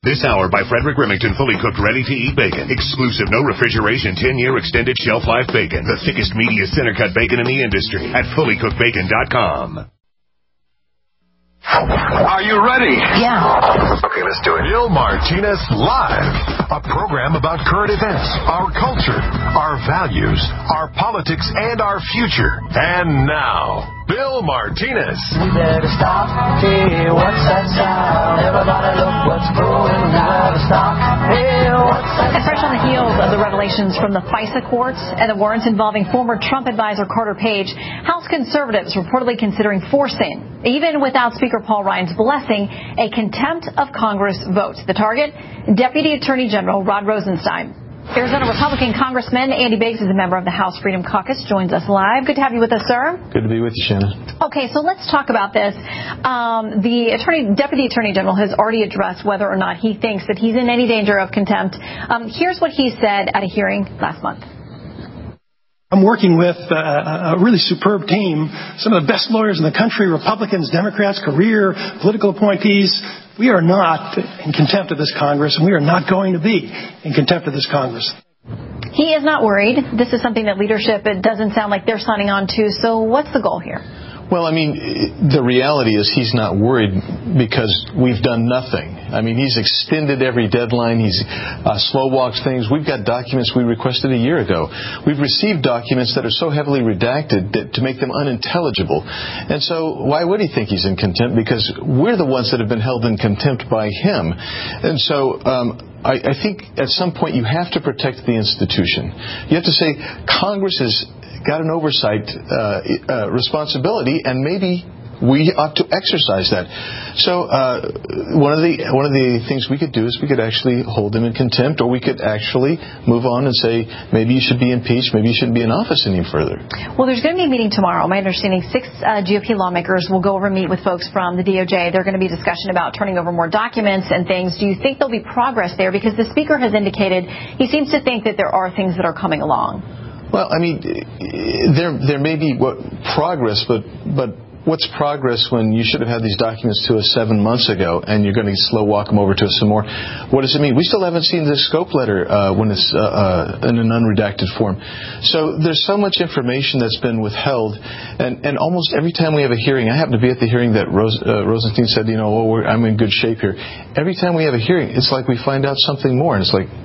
This hour by Frederick Remington, fully cooked, ready-to-eat bacon. Exclusive, no refrigeration, 10-year extended shelf life bacon. The thickest, meatiest center-cut bacon in the industry at fullycookedbacon.com. Are you ready? Yeah. Okay, let's do it. Bill Martinez Live, a program about current events, our culture, our values, our politics, and our future. And now, Bill Martinez. We better stop. Hey, what's that sound? Everybody look what's going. We better stop. Hey, what's that sound? And fresh on the heels of the revelations from the FISA courts and the warrants involving former Trump advisor Carter Page, House conservatives reportedly considering forcing, even without Speaker Paul Ryan's blessing, a contempt of Congress vote. The target, Deputy Attorney General Rod Rosenstein. Arizona Republican Congressman Andy Biggs is a member of the House Freedom Caucus, joins us live. Good to have you with us, sir. Good to be with you, Shannon. Okay, so let's talk about this. The Deputy Attorney General has already addressed whether or not he thinks that he's in any danger of contempt. Here's what he said at a hearing last month. I'm working with a really superb team, some of the best lawyers in the country, Republicans, Democrats, career, political appointees. We are not in contempt of this Congress, and we are not going to be in contempt of this Congress. He is not worried. This is something that leadership, it doesn't sound like they're signing on to. So what's the goal here? Well, I mean, the reality is he's not worried because we've done nothing. I mean, he's extended every deadline. He's slow-walked things. We've got documents we requested a year ago. We've received documents that are so heavily redacted to make them unintelligible. And so why would he think he's in contempt? Because we're the ones that have been held in contempt by him. And so I think at some point you have to protect the institution. You have to say Congress has got an oversight responsibility, and maybe we ought to exercise that. So one of the things we could do is we could actually hold him in contempt, or we could actually move on and say maybe you should be impeached, maybe you shouldn't be in office any further. Well, there's going to be a meeting tomorrow. My understanding, 6 GOP lawmakers will go over and meet with folks from the DOJ. There's going to be discussion about turning over more documents and things. Do you think there'll be progress there? Because the Speaker has indicated he seems to think that there are things that are coming along. Well, I mean, there may be progress, but what's progress when you should have had these documents to us 7 months ago, and you're going to slow walk them over to us some more? What does it mean? We still haven't seen the scope letter when it's in an unredacted form. So there's so much information that's been withheld, and almost every time we have a hearing, I happen to be at the hearing that Rosenstein said, I'm in good shape here. Every time we have a hearing, it's like we find out something more, and it's like,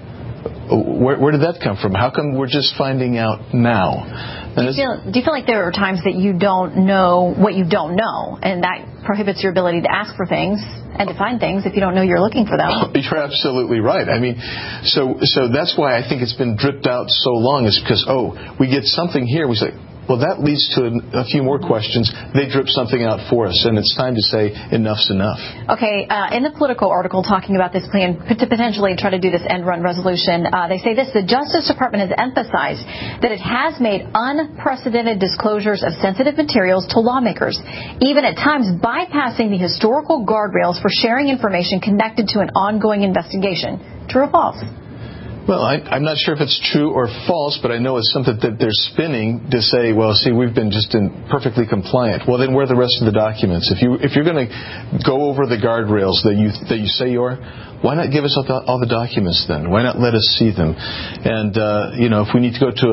where did that come from? How come we're just finding out now? Do you feel like there are times that you don't know what you don't know, and that prohibits your ability to ask for things and to find things if you don't know you're looking for them? You're absolutely right. I mean, so that's why I think it's been dripped out so long, is because, we get something here, we say, well, that leads to a few more questions. They drip something out for us, and it's time to say enough's enough. Okay, in the Politico article talking about this plan to potentially try to do this end-run resolution, they say this: the Justice Department has emphasized that it has made unprecedented disclosures of sensitive materials to lawmakers, even at times bypassing the historical guardrails for sharing information connected to an ongoing investigation. True or false? Well, I'm not sure if it's true or false, but I know it's something that they're spinning to say, well, see, we've been just perfectly compliant. Well, then where are the rest of the documents? If you're going to go over the guardrails that you say you are, why not give us all the documents then? Why not let us see them? And if we need to go to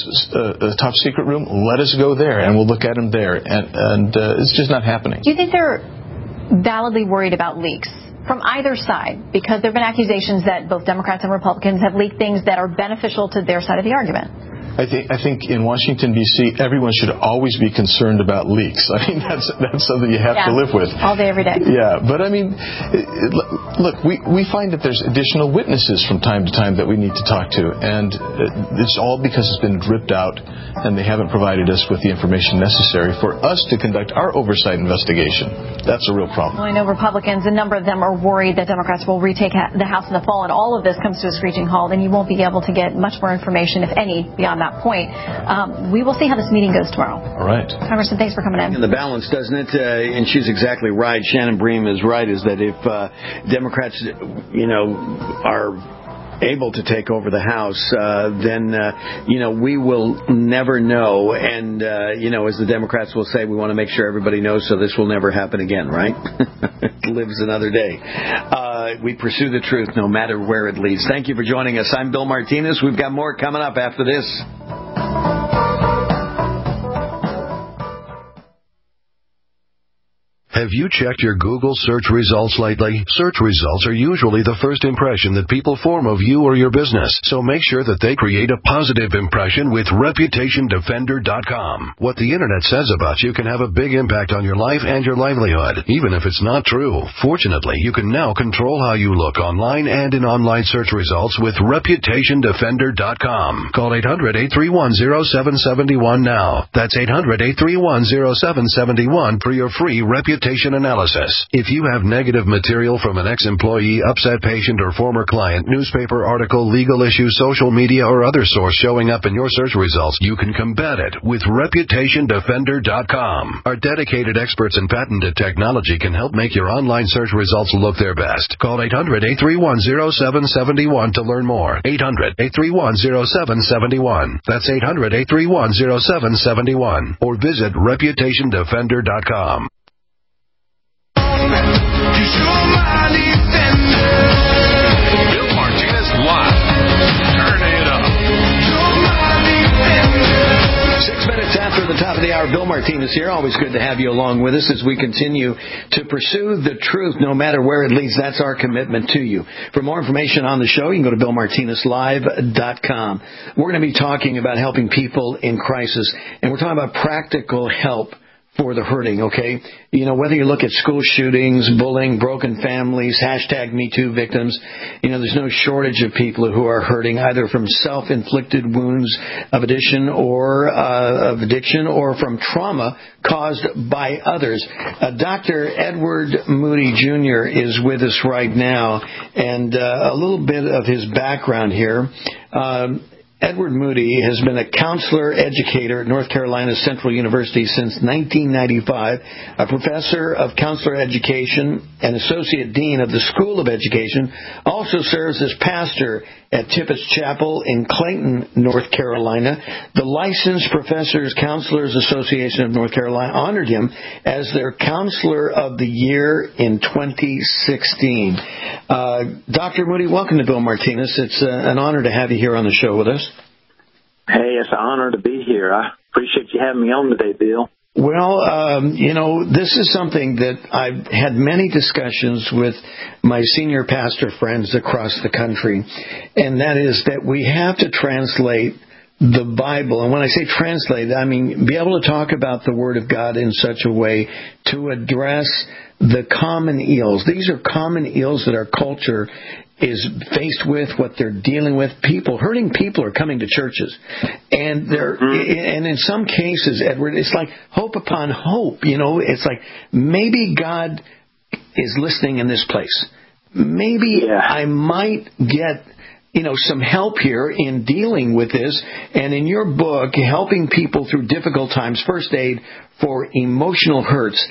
a top secret room, let us go there, and we'll look at them there. And it's just not happening. Do you think they're validly worried about leaks from either side? Because there have been accusations that both Democrats and Republicans have leaked things that are beneficial to their side of the argument. I think in Washington, D.C., everyone should always be concerned about leaks. I mean, that's something you have to live with. All day, every day. Yeah, but I mean, look, we find that there's additional witnesses from time to time that we need to talk to, and it's all because it's been dripped out, and they haven't provided us with the information necessary for us to conduct our oversight investigation. That's a real problem. Well, I know Republicans, a number of them are worried that Democrats will retake the House in the fall, and all of this comes to a screeching halt, and you won't be able to get much more information, if any, beyond that point. We will see how this meeting goes tomorrow. All right. Congressman, thanks for coming in. And the balance, doesn't it? And she's exactly right. Shannon Bream is right, is that if Democrats, are able to take over the House, then, we will never know. And, as the Democrats will say, we want to make sure everybody knows so this will never happen again, right? Lives another day. We pursue the truth no matter where it leads. Thank you for joining us. I'm Bill Martinez. We've got more coming up after this. Have you checked your Google search results lately? Search results are usually the first impression that people form of you or your business, so make sure that they create a positive impression with ReputationDefender.com. What the Internet says about you can have a big impact on your life and your livelihood, even if it's not true. Fortunately, you can now control how you look online and in online search results with ReputationDefender.com. Call 800-831-0771 now. That's 800-831-0771 for your free reputation analysis. If you have negative material from an ex-employee, upset patient, or former client, newspaper article, legal issue, social media, or other source showing up in your search results, you can combat it with ReputationDefender.com. Our dedicated experts in patented technology can help make your online search results look their best. Call 800-831-0771 to learn more. 800-831-0771. That's 800-831-0771. Or visit ReputationDefender.com. Bill Martinez Live. Turn it up. 6 minutes after the top of the hour, Bill Martinez here. Always good to have you along with us as we continue to pursue the truth no matter where it leads. That's our commitment to you. For more information on the show, you can go to BillMartinezLive.com. We're going to be talking about helping people in crisis, and we're talking about practical help for the hurting, okay? Whether you look at school shootings, bullying, broken families, #MeToo victims, there's no shortage of people who are hurting either from self-inflicted wounds of addiction or from trauma caused by others. Dr. Edward Moody Jr. is with us right now, and a little bit of his background here. Edward Moody has been a counselor educator at North Carolina Central University since 1995, a professor of counselor education and associate dean of the School of Education, also serves as pastor at Tippett Chapel in Clayton, North Carolina. The Licensed Professors Counselors Association of North Carolina honored him as their Counselor of the Year in 2016. Dr. Moody, welcome to Bill Martinez. It's an honor to have you here on the show with us. Hey, it's an honor to be here. I appreciate you having me on today, Bill. Well, this is something that I've had many discussions with my senior pastor friends across the country, and that is that we have to translate the Bible. And when I say translate, I mean be able to talk about the Word of God in such a way to address the common ills. These are common ills that our culture is faced with, what they're dealing with. Hurting people are coming to churches. And and in some cases, Edward, it's like hope upon hope. It's like maybe God is listening in this place. Maybe I might get some help here in dealing with this. And in your book, Helping People Through Difficult Times, First Aid for Emotional Hurts,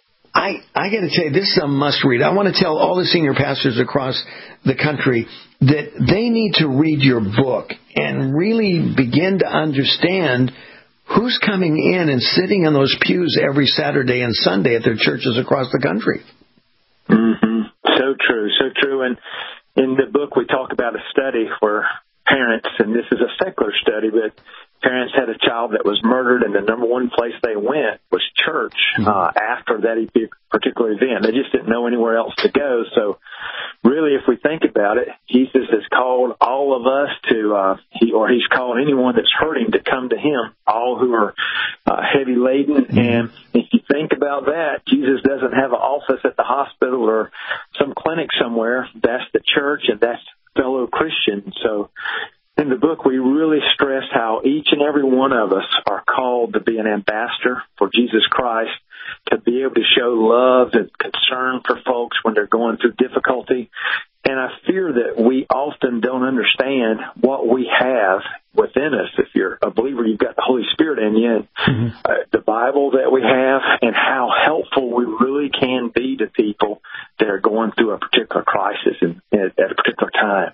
I got to tell you, this is a must-read. I want to tell all the senior pastors across the country that they need to read your book and really begin to understand who's coming in and sitting in those pews every Saturday and Sunday at their churches across the country. Mm-hmm. So true, so true. And in the book, we talk about a study where parents, and this is a secular study, but parents had a child that was murdered, and the number one place they went was church after that particular event. They just didn't know anywhere else to go. So really, if we think about it, Jesus has called all of us he's called anyone that's hurting to come to him, all who are heavy laden. And if you think about that, Jesus doesn't have an office at the hospital or some clinic somewhere. That's the church, and that's fellow Christians. So in the book, we really stress how each and every one of us are called to be an ambassador for Jesus Christ, to be able to show love and concern for folks when they're going through difficulty. And I fear that we often don't understand what we have within us. If you're a believer, you've got the Holy Spirit in you, and the Bible that we have, and how helpful we really can be to people that are going through a particular crisis at a particular time.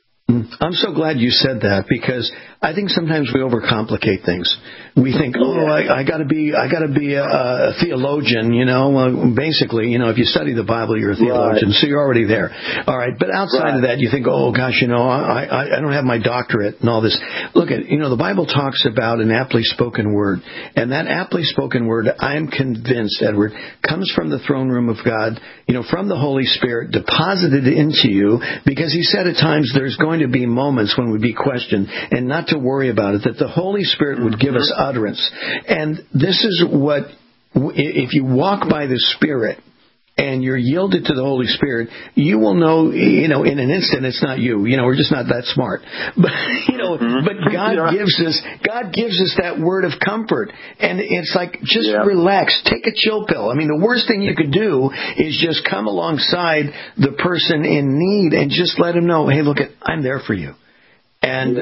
I'm so glad you said that, because I think sometimes we overcomplicate things. We think, I got to be a theologian, basically, if you study the Bible, you're a theologian, so you're already there. All right. But outside of that, you think, I don't have my doctorate and all this. Look at, the Bible talks about an aptly spoken word, and that aptly spoken word, I'm convinced, Edward, comes from the throne room of God, from the Holy Spirit, deposited into you, because he said at times there's going to be moments when we'd be questioned, and not to worry about it, that the Holy Spirit would give us utterance. And this is what, if you walk by the Spirit and you're yielded to the Holy Spirit, you will know, in an instant it's not you. We're just not that smart. But, but God gives us that word of comfort. And it's like, just relax, take a chill pill. I mean, the worst thing you could do is just come alongside the person in need and just let him know, hey, look, I'm there for you. And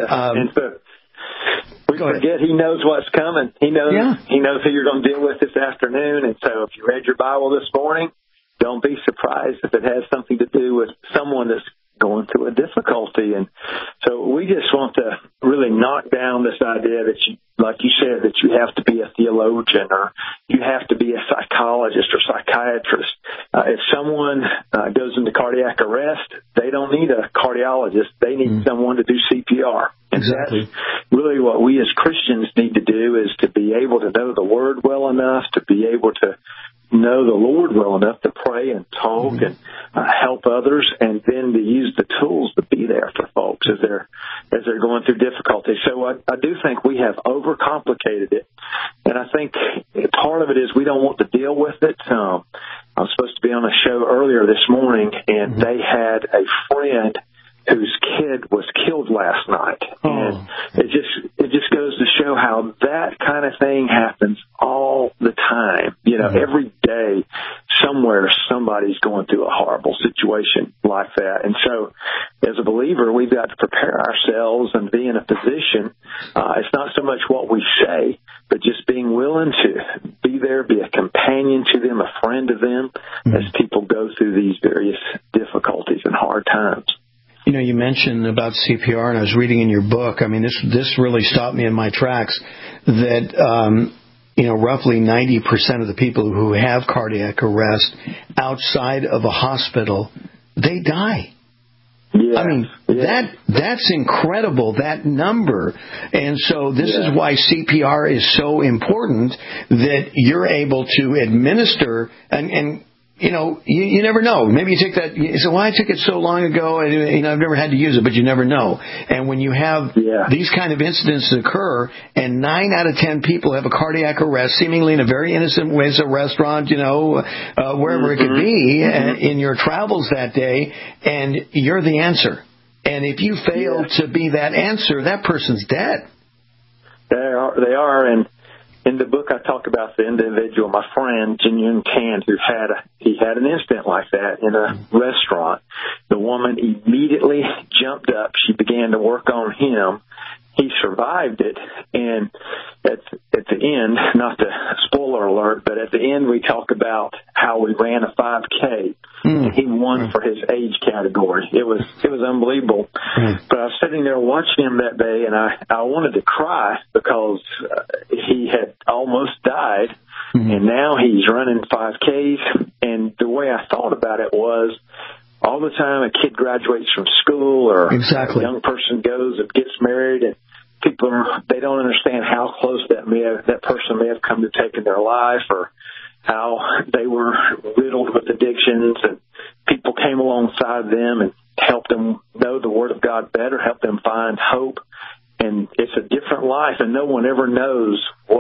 we forget he knows what's coming. He knows who you're going to deal with this afternoon. And so if you read your Bible this morning, don't be surprised if it has something to do with someone that's going through a difficulty. And so we just want to really knock down this idea that you, like you said, that you have to be a theologian or you have to be a psychologist or psychiatrist. If someone goes into cardiac arrest, they don't need a cardiologist. They need someone to do CPR. And that's really what we as Christians need to do, is to be able to know the Word well enough, to be able to know the Lord well enough to pray and talk and help others, and then to use the tools to be there for folks as they're going through difficulty. So I do think we have overcomplicated it, and I think part of it is we don't want to deal with it. I was supposed to be on a show earlier this morning, and they had a friend whose kid was killed last night. And it just goes to show how that kind of thing happens all the time. Every day somewhere somebody's going through a horrible situation like that. And so as a believer, we've got to prepare ourselves and be in a position. It's not so much what we say, but just being willing to be there, be a companion to them, a friend to them as people go through these various difficulties and hard times. You mentioned about CPR, and I was reading in your book. I mean, this really stopped me in my tracks. That roughly 90% of the people who have cardiac arrest outside of a hospital, they die. Yeah. I mean, that's incredible, that number. And so this is why CPR is so important, that you're able to administer and you never know. Maybe you take that. You say, I took it so long ago, and I've never had to use it, but you never know. And when you have these kind of incidents occur, and 9 out of 10 people have a cardiac arrest, seemingly in a very innocent way, a restaurant, wherever it could be, in your travels that day, and you're the answer. And if you fail to be that answer, that person's dead. They are, and in the book, I talk about the individual, my friend, Jin Yun Can, who had an incident like that in a restaurant. The woman immediately jumped up. She began to work on him. He survived it, and at the end, not to spoiler alert, but at the end we talk about how we ran a 5K, and he won for his age category. It was unbelievable. But I was sitting there watching him that day, and I wanted to cry because he had almost died, and now he's running 5Ks. And the way I thought about it was, all the time a kid graduates from school or a young person goes and gets married, and people they don't understand how close that person may have come to taking their life, or how they were riddled with addictions, and people came alongside them and helped them know the Word of God better, helped them find hope. And it's a different life, and no one ever knows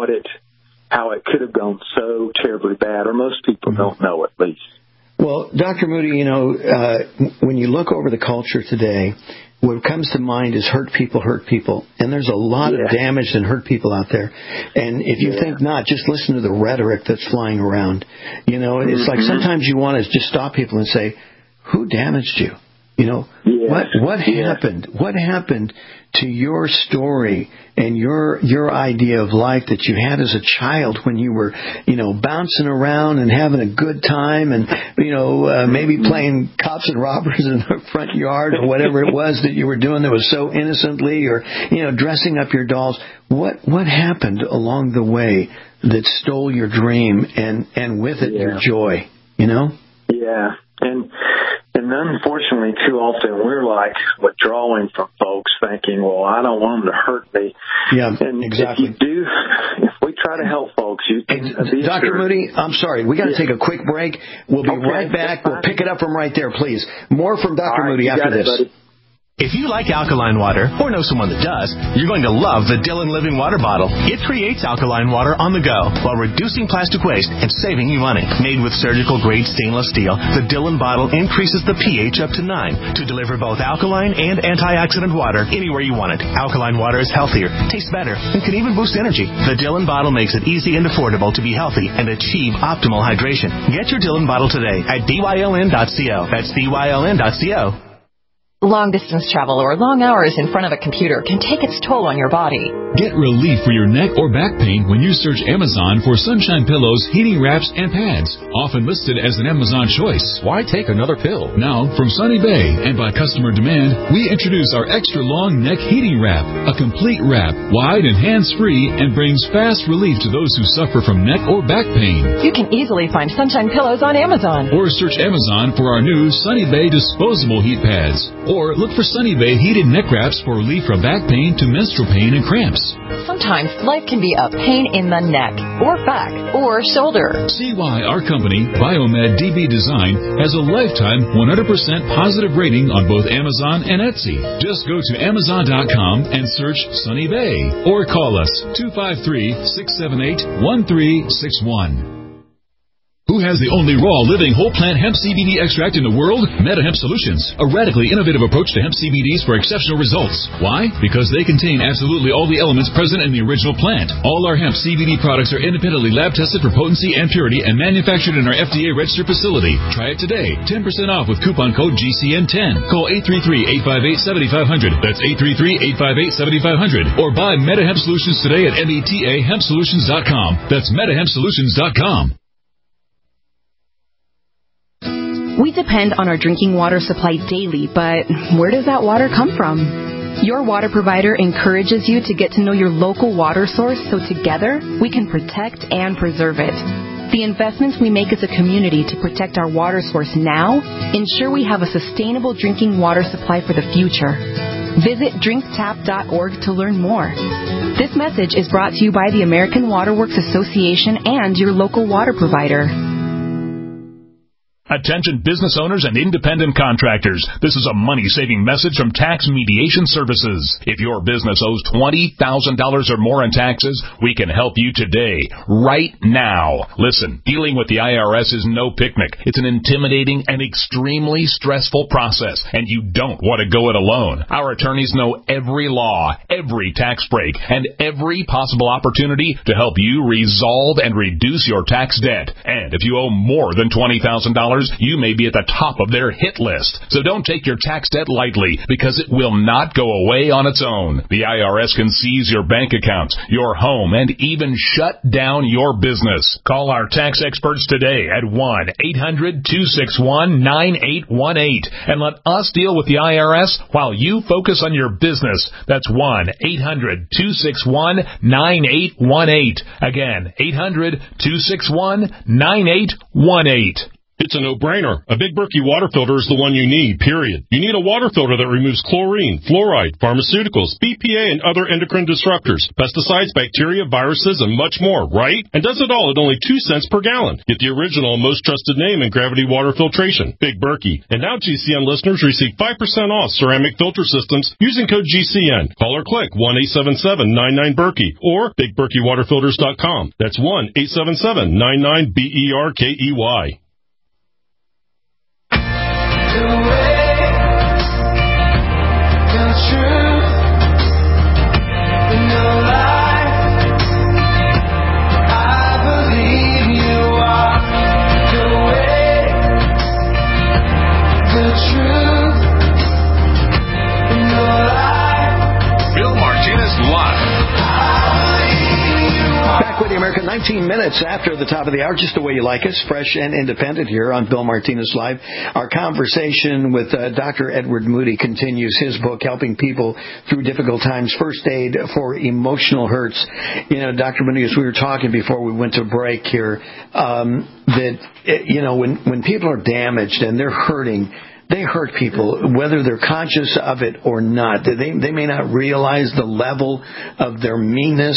how it could have gone so terribly bad, or most people don't know, at least. Well, Dr. Moody, when you look over the culture today, what comes to mind is hurt people. And there's a lot of damaged and hurt people out there. And if you think not, just listen to the rhetoric that's flying around. It's like sometimes you want to just stop people and say, who damaged you? What happened? What happened to your story and your idea of life that you had as a child when you were, bouncing around and having a good time and, maybe playing cops and robbers in the front yard or whatever it was that you were doing that was so innocently, or, dressing up your dolls? What happened along the way that stole your dream and with it your joy, Yeah. And unfortunately, too often we're like withdrawing from folks, thinking, well, I don't want them to hurt me. Yeah, and exactly. If we try to help folks, you can. Dr. Moody, I'm sorry. We got to take a quick break. We'll be right back. We'll pick it up from right there, please. More from Dr. Moody after this. Buddy. If you like alkaline water, or know someone that does, you're going to love the Dillon Living Water Bottle. It creates alkaline water on the go while reducing plastic waste and saving you money. Made with surgical-grade stainless steel, the Dillon bottle increases the pH up to 9 to deliver both alkaline and antioxidant water anywhere you want it. Alkaline water is healthier, tastes better, and can even boost energy. The Dillon bottle makes it easy and affordable to be healthy and achieve optimal hydration. Get your Dillon bottle today at BYLN.co. That's BYLN.co. Long-distance travel or long hours in front of a computer can take its toll on your body. Get relief for your neck or back pain when you search Amazon for Sunshine Pillows, heating wraps, and pads. Often listed as an Amazon choice. Why take another pill? Now, from Sunny Bay and by customer demand, we introduce our extra long neck heating wrap. A complete wrap, wide and hands-free, and brings fast relief to those who suffer from neck or back pain. You can easily find Sunshine Pillows on Amazon. Or search Amazon for our new Sunny Bay disposable heat pads. Or look for Sunny Bay heated neck wraps for relief from back pain to menstrual pain and cramps. Sometimes life can be a pain in the neck, or back, or shoulder. See why our company, Biomed DB Design, has a lifetime 100% positive rating on both Amazon and Etsy. Just go to Amazon.com and search Sunny Bay. Or call us 253-678-1361. Who has the only raw, living, whole plant hemp CBD extract in the world? MetaHemp Solutions, a radically innovative approach to hemp CBDs for exceptional results. Why? Because they contain absolutely all the elements present in the original plant. All our hemp CBD products are independently lab tested for potency and purity and manufactured in our FDA-registered facility. Try it today. 10% off with coupon code GCN10. Call 833-858-7500. That's 833-858-7500. Or buy MetaHemp Solutions today at metahempsolutions.com. That's metahempsolutions.com. We depend on our drinking water supply daily, but where does that water come from? Your water provider encourages you to get to know your local water source so together we can protect and preserve it. The investments we make as a community to protect our water source now ensure we have a sustainable drinking water supply for the future. Visit drinktap.org to learn more. This message is brought to you by the American Water Works Association and your local water provider. Attention business owners and independent contractors. This is a money-saving message from Tax Mediation Services. If your business owes $20,000 or more in taxes, we can help you today, right now. Listen, dealing with the IRS is no picnic. It's an intimidating and extremely stressful process, and you don't want to go it alone. Our attorneys know every law, every tax break, and every possible opportunity to help you resolve and reduce your tax debt. And if you owe more than $20,000, you may be at the top of their hit list. So don't take your tax debt lightly, because it will not go away on its own. The IRS can seize your bank accounts, your home, and even shut down your business. Call our tax experts today at 1-800-261-9818 and let us deal with the IRS while you focus on your business. That's 1-800-261-9818. Again, 800-261-9818. It's a no-brainer. A Big Berkey water filter is the one you need, period. You need a water filter that removes chlorine, fluoride, pharmaceuticals, BPA, and other endocrine disruptors, pesticides, bacteria, viruses, and much more, right? And does it all at only 2 cents per gallon. Get the original and most trusted name in gravity water filtration, Big Berkey. And now GCN listeners receive 5% off ceramic filter systems using code GCN. Call or click 1-877-99-BERKEY or BigBerkeyWaterFilters.com. That's 1-877-99-BERKEY. The way, the truth, no lie. I believe you are the way, the truth. America, 19 minutes after the top of the hour, just the way you like us, fresh and independent here on Bill Martinez Live. Our conversation with Dr. Edward Moody continues. His book, Helping People Through Difficult Times, First Aid for Emotional Hurts. Dr. Moody, as we were talking before we went to break here, that, when people are damaged and they're hurting, they hurt people, whether they're conscious of it or not. They may not realize the level of their meanness,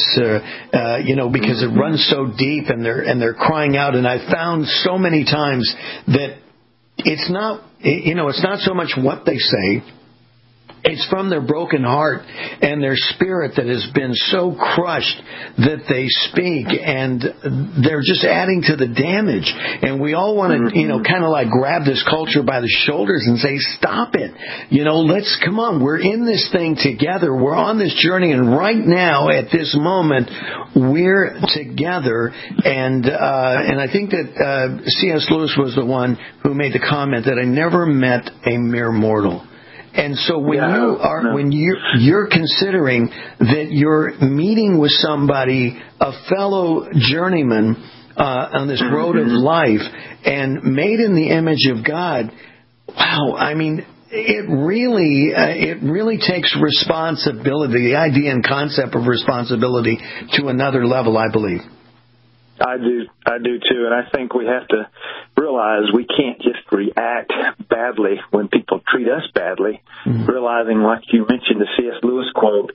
because it runs so deep, and they're crying out. And I found so many times that it's not so much what they say. It's from their broken heart and their spirit that has been so crushed that they speak, and they're just adding to the damage. And we all want to, kind of like grab this culture by the shoulders and say, stop it. Come on. We're in this thing together. We're on this journey. And right now, at this moment, we're together. And I think that C.S. Lewis was the one who made the comment that I never met a mere mortal. And so when you're considering that you're meeting with somebody, a fellow journeyman on this road of life, and made in the image of God, wow! I mean, it really takes responsibility, the idea and concept of responsibility, to another level, I believe. I do too, and I think we have to realize we can't just react badly when people treat us badly. Realizing, like you mentioned, the C.S. Lewis quote,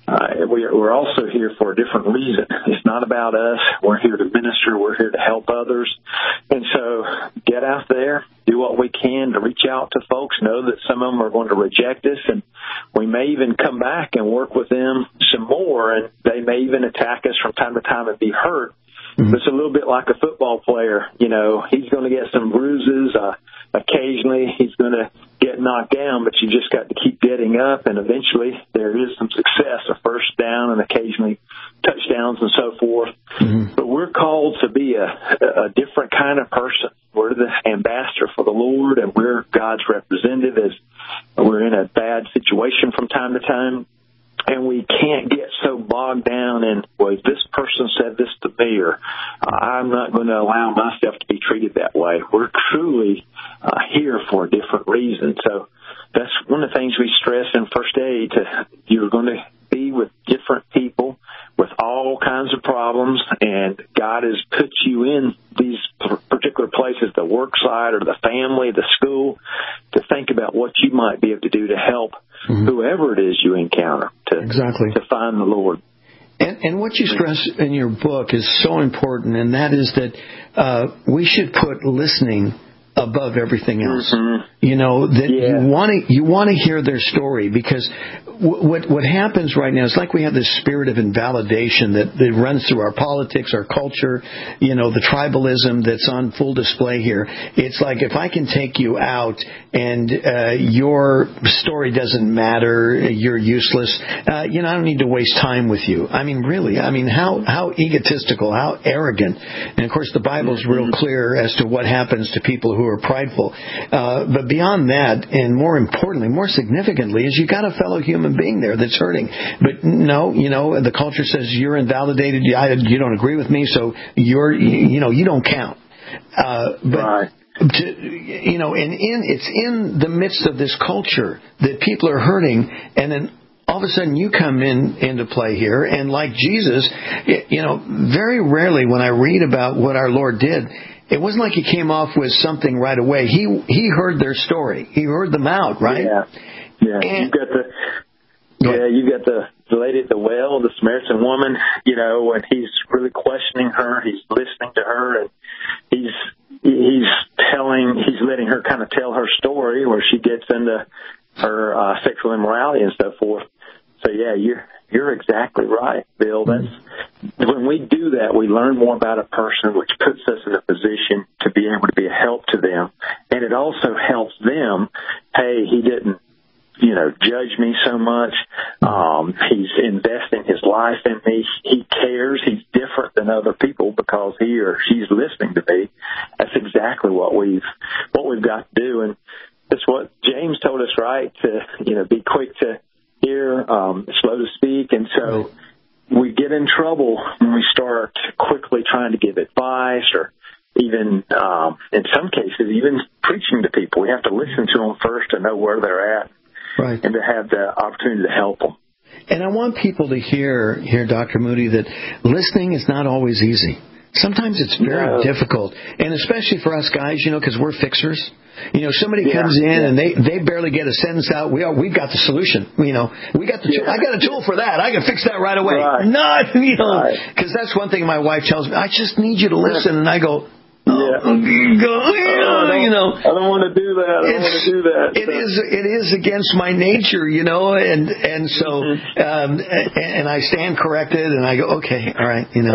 we're also here for a different reason. It's not about us. We're here to minister. We're here to help others. And so get out there, do what we can to reach out to folks, know that some of them are going to reject us, and we may even come back and work with them some more, and they may even attack us from time to time and be hurt. It's a little bit like a football player. He's going to get some bruises. Occasionally he's going to get knocked down, but you just got to keep getting up, and eventually there is some success, a first down and occasionally touchdowns and so forth. But we're called to be a different kind of person. We're the ambassador for the Lord, and we're God's representative as we're in a bad situation from time to time. And we can't get so bogged down in, well, this person said this to me, or I'm not going to allow myself to be treated that way. We're truly here for a different reason. So that's one of the things we stress in First Aid. You're going to be with different people with all kinds of problems, and God has put you in these particular places, the work site or the family, the school, to think about what you might be able to do to help whoever it is you encounter to find the Lord. And what you stress in your book is so important, and that is that we should put listening above everything else. You want to hear their story, because what happens right now is like we have this spirit of invalidation that runs through our politics, our culture, the tribalism that's on full display here. It's like, if I can take you out and your story doesn't matter, you're useless, I don't need to waste time with you. I mean, really, how egotistical, how arrogant. And of course the Bible's real clear as to what happens to people who are prideful. But beyond that, and more importantly, more significantly, is you got a fellow human being there that's hurting. But no, the culture says you're invalidated, you don't agree with me, so you don't count. But it's in the midst of this culture that people are hurting, and then all of a sudden you come into play here, and like Jesus, very rarely when I read about what our Lord did, it wasn't like he came off with something right away. He heard their story. He heard them out, right? Yeah. You've got the lady at the well, the Samaritan woman, and he's really questioning her. He's listening to her, and he's letting her kind of tell her story, where she gets into her sexual immorality and so forth. So you're exactly right, Bill. That's when we do that, we learn more about a person, which puts us in a position to be able to be a help to them, and it also helps them. Hey, he didn't judge me so much. He's investing his life in me. He cares. He's different than other people because he or she's listening to me. That's exactly what we've got to do, and that's what James told us, right? To be quick to hear, slow to speak, and so we get in trouble when we start quickly opportunity to help them. And I want people to hear, Dr. Moody, that listening is not always easy. Sometimes it's very difficult, and especially for us guys, because we're fixers. Somebody comes in and they barely get a sentence out. We've got the solution. We got the tool. I got a tool for that. I can fix that right away. Right. Not, because that's one thing my wife tells me. I just need you to listen, and I go. I don't want to do that. It is against my nature, and so and I stand corrected, and I go, okay, all right, and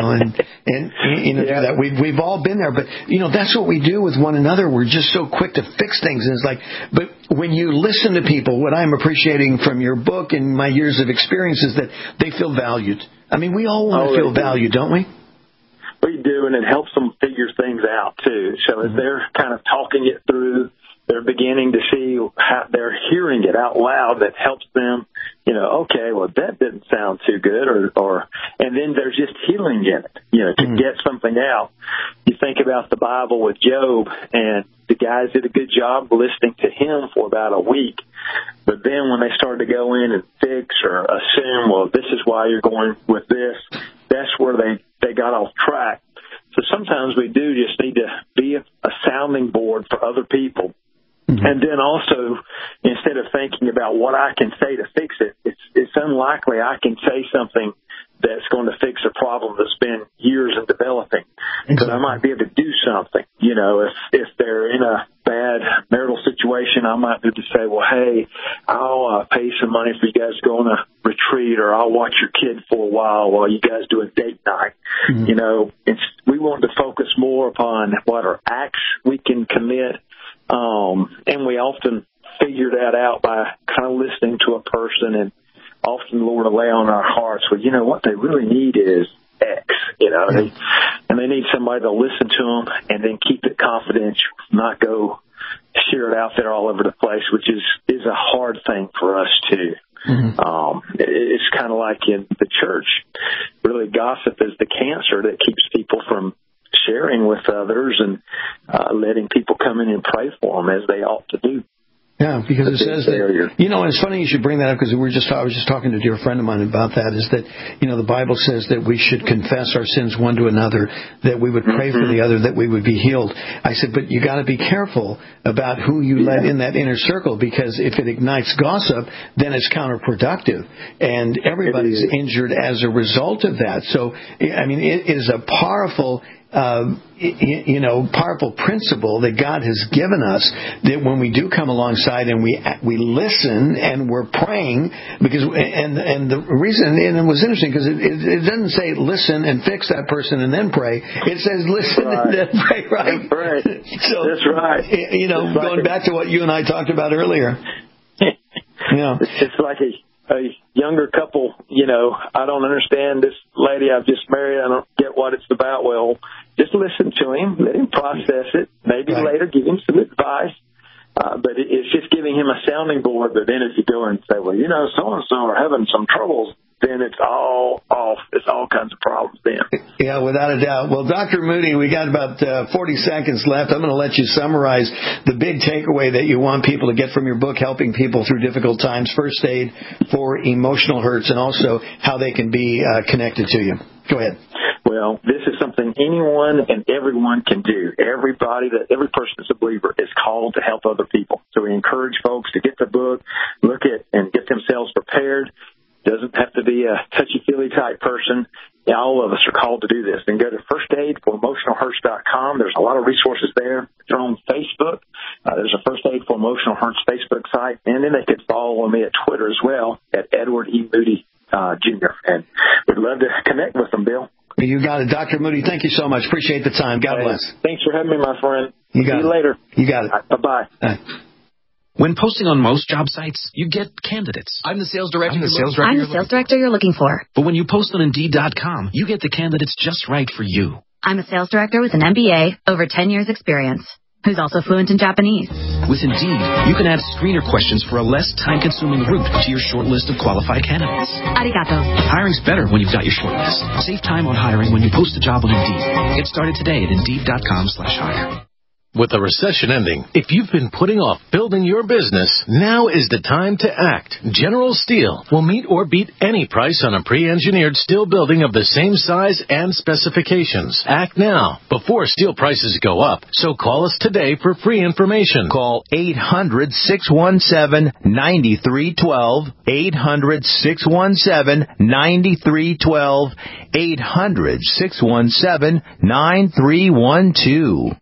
do that. We've all been there, but that's what we do with one another. We're just so quick to fix things, and it's like, but when you listen to people, what I'm appreciating from your book and my years of experience is that they feel valued. I mean, we all want to feel valued, don't we? We do, and it helps them figure things out, too. So as they're kind of talking it through, they're beginning to see how they're hearing it out loud. That helps them, okay, well, that didn't sound too good, and then there's just healing in it, to get something out. You think about the Bible with Job, and the guys did a good job listening to him for about a week. But then when they started to go in and fix or assume, well, this is why you're going with this, that's where they got off track. So sometimes we do just need to be a sounding board for other people. And then also, instead of thinking about what I can say to fix it, it's unlikely I can say something that's going to fix a problem that's been years in developing. Because I might be able to do something. If they're in a bad marital situation, I might be able to say, well, hey, I'll pay some money for you guys to go on a retreat, or I'll watch your kid for a while you guys do a date night. We want to focus more upon what are acts we can commit. And we often figure that out by kind of listening to a person, and often the Lord will lay on our hearts, well, what they really need is X, and they need somebody to listen to them and then keep it confidential, not go share it out there all over the place, which is a hard thing for us too. It's kind of like in the church. Really, gossip is the cancer that keeps people from sharing with others and letting people come in and pray for them as they ought to do. Yeah, because it says that, and it's funny you should bring that up, because I was just talking to a dear friend of mine about that, is that, the Bible says that we should confess our sins one to another, that we would pray for the other, that we would be healed. I said, but you got to be careful about who you let in that inner circle, because if it ignites gossip, then it's counterproductive, and everybody's injured as a result of that. So, I mean, it is a powerful powerful principle that God has given us, that when we do come alongside and we listen and we're praying, because and the reason, and it was interesting because it doesn't say listen and fix that person and then pray. It says listen and then pray, right? That's right. So that's right. Going back to what you and I talked about earlier. It's like a younger couple, I don't understand this lady I've just married. I don't get what it's about. Well, just listen to him, let him process it, maybe later give him some advice. But it's just giving him a sounding board. But then if you go and say, well, so-and-so are having some troubles, then it's all off. It's all kinds of problems then. Yeah, without a doubt. Well, Dr. Moody, we got about 40 seconds left. I'm going to let you summarize the big takeaway that you want people to get from your book, Helping People Through Difficult Times, First Aid for Emotional Hurts, and also how they can be connected to you. Go ahead. Well, this is something anyone and everyone can do. Every person that's a believer is called to help other people. So we encourage folks to get the book, look at and get themselves prepared. Doesn't have to be a touchy-feely type person. All of us are called to do this. Then go to firstaidforemotionalhurts.com. There's a lot of resources there. They're on Facebook. There's a First Aid for Emotional Hurts Facebook site. And then they could follow me at Twitter as well, at Edward E. Moody Jr. And we'd love to connect with them, Bill. You got it. Dr. Moody, thank you so much. Appreciate the time. God bless. Thanks for having me, my friend. See you later. You got it. Bye-bye. Bye. When posting on most job sites, you get candidates. I'm the sales director you're looking for. But when you post on Indeed.com, you get the candidates just right for you. I'm a sales director with an MBA, over 10 years experience, who's also fluent in Japanese. With Indeed, you can add screener questions for a less time-consuming route to your short list of qualified candidates. Arigato. Hiring's better when you've got your short list. Save time on hiring when you post a job on Indeed. Get started today at Indeed.com/hire. With the recession ending, if you've been putting off building your business, now is the time to act. General Steel will meet or beat any price on a pre-engineered steel building of the same size and specifications. Act now, before steel prices go up. So call us today for free information. Call 800-617-9312. 800-617-9312. 800-617-9312.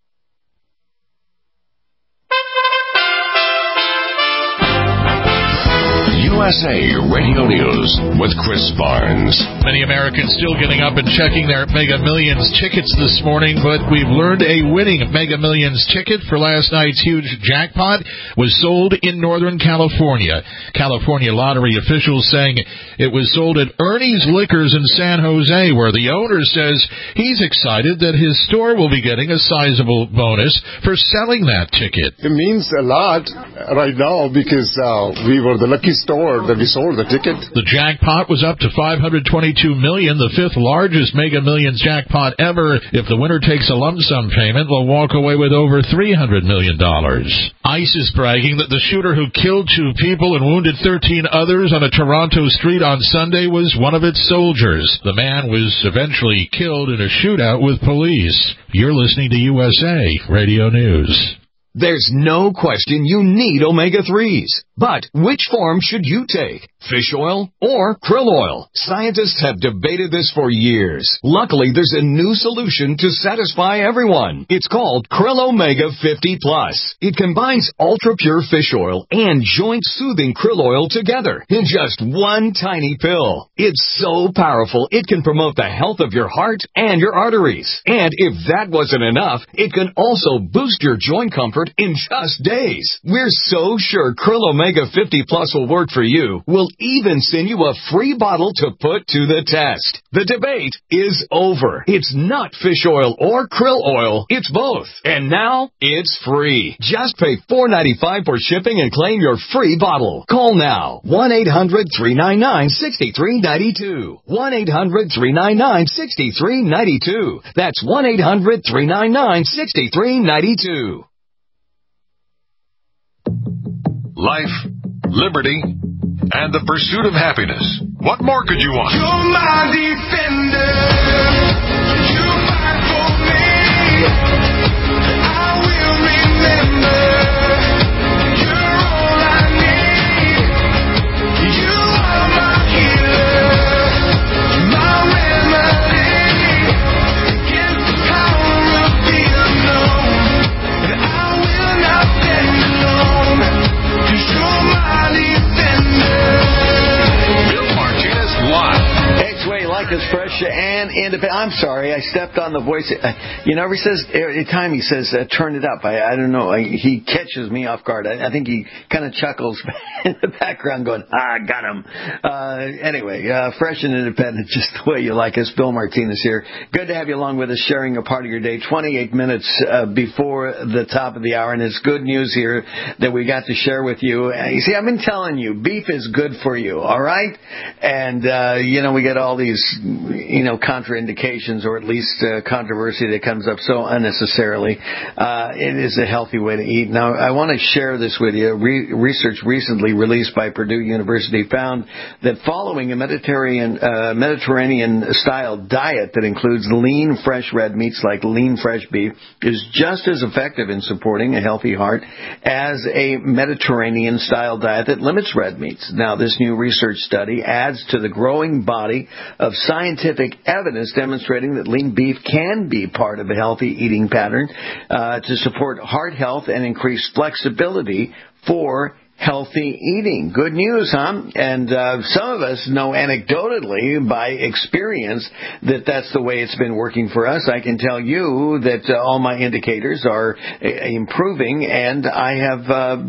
USA Radio News with Chris Barnes. Many Americans still getting up and checking their Mega Millions tickets this morning, but we've learned a winning Mega Millions ticket for last night's huge jackpot was sold in Northern California. California lottery officials saying it was sold at Ernie's Liquors in San Jose, where the owner says he's excited that his store will be getting a sizable bonus for selling that ticket. It means a lot right now because we were the lucky store that we sold the ticket. The jackpot was up to $522 million, the fifth largest Mega Millions jackpot ever. If the winner takes a lump sum payment, they'll walk away with over $300 million. ICE is bragging that the shooter who killed 2 people and wounded 13 others on a Toronto street on Sunday was one of its soldiers. The man was eventually killed in a shootout with police. You're listening to USA Radio News. There's no question you need omega-3s. But which form should you take? Fish oil or krill oil? Scientists have debated this for years. Luckily, there's a new solution to satisfy everyone. It's called Krill Omega 50 Plus. It combines ultra-pure fish oil and joint-soothing krill oil together in just one tiny pill. It's so powerful, it can promote the health of your heart and your arteries. And if that wasn't enough, it can also boost your joint comfort in just days. We're so sure Krill Omega 50 Plus will work for you. We'll even send you a free bottle to put to the test. The debate is over. It's not fish oil or krill oil. It's both. And now it's free. Just pay $4.95 for shipping and claim your free bottle. Call now. 1-800-399-6392. 1-800-399-6392. That's 1-800-399-6392. Life, liberty, and the pursuit of happiness. What more could you want? You're my defender. You fight for me. I will remember. You're all I need. You are my healer, my remedy against the power of the unknown. And I will not stand alone. 'Cause you're my defender. Bill Martinez live. Hey, it's way like us, fresh and independent. I'm sorry, I stepped on the voice. Every time he says, turn it up. I don't know. He catches me off guard. I think he kind of chuckles in the background going, got him. Anyway, fresh and independent, just the way you like us. Bill Martinez here. Good to have you along with us, sharing a part of your day. 28 minutes before the top of the hour, and it's good news here that we got to share with you. You see, I've been telling you, beef is good for you, all right? And, we get all these, contraindications or at least controversy that comes up so unnecessarily. It is a healthy way to eat. Now, I want to share this with you. Research recently released by Purdue University found that following a Mediterranean-style diet that includes lean, fresh red meats like lean, fresh beef is just as effective in supporting a healthy heart as a Mediterranean-style diet that limits red meats. Now, this new research study adds to the growing body of scientific evidence demonstrating that lean beef can be part of a healthy eating pattern to support heart health and increase flexibility for healthy eating. Good news, huh? And some of us know anecdotally by experience that that's the way it's been working for us. I can tell you that all my indicators are improving, and I have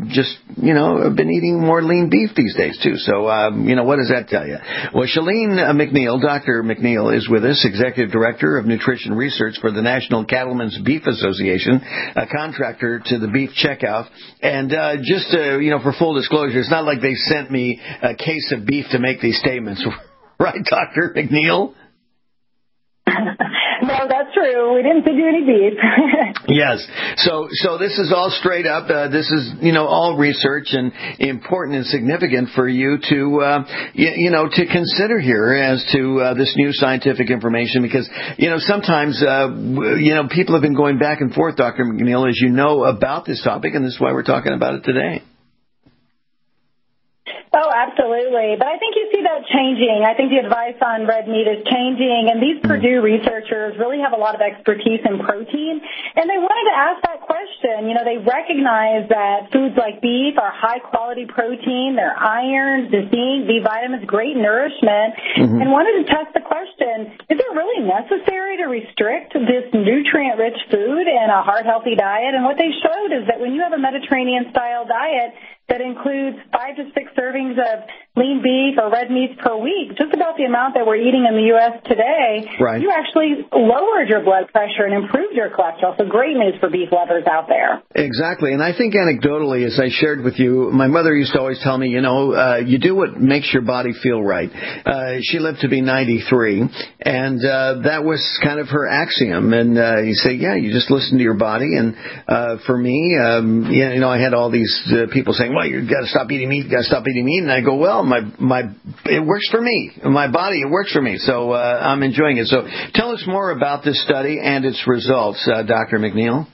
been eating more lean beef these days too. So, what does that tell you? Well, Shalene McNeil, Dr. McNeil is with us, Executive Director of Nutrition Research for the National Cattlemen's Beef Association, a contractor to the beef checkout. And for full disclosure, it's not like they sent me a case of beef to make these statements. Right, Dr. McNeil? No, that's true. We didn't do any beef. Yes. So this is all straight up. This is, all research and important and significant for you to, to consider here as to this new scientific information because, sometimes, people have been going back and forth, Dr. McNeil, as you know, about this topic, and this is why we're talking about it today. Oh, absolutely. But I think you see that changing. I think the advice on red meat is changing, and these Purdue researchers really have a lot of expertise in protein, and they wanted to ask that question. They recognize that foods like beef are high-quality protein, they're iron, the zinc, B vitamins, great nourishment, and wanted to test the question, is it really necessary to restrict this nutrient-rich food in a heart-healthy diet? And what they showed is that when you have a Mediterranean-style diet that includes 5 to 6 servings of lean beef or red meats per week, just about the amount that we're eating in the U.S. today, right, you actually lowered your blood pressure and improved your cholesterol. So great news for beef lovers out there. Exactly. And I think anecdotally, as I shared with you, my mother used to always tell me, you do what makes your body feel right. She lived to be 93, and that was kind of her axiom. And you say, you just listen to your body. And for me, I had all these people saying, well, you've got to stop eating meat, And I go, well, it works for me. My body, it works for me. So I'm enjoying it. So tell us more about this study and its results, Dr. McNeil.